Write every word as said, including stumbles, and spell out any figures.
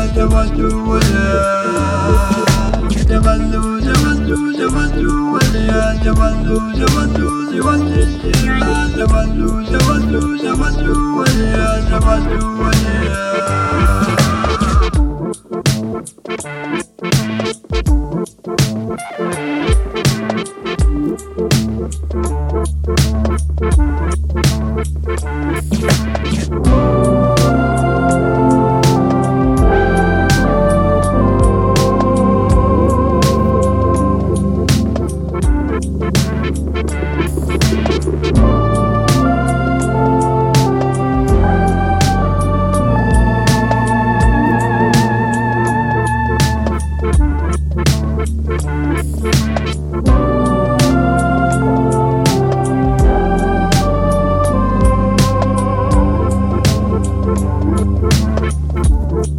Jaballu waliya Jaballu Jaballu Jaballu waliya Jaballu Jaballu Jaballu Jaballu Jaballu Jaballu waliya Jaballu waliya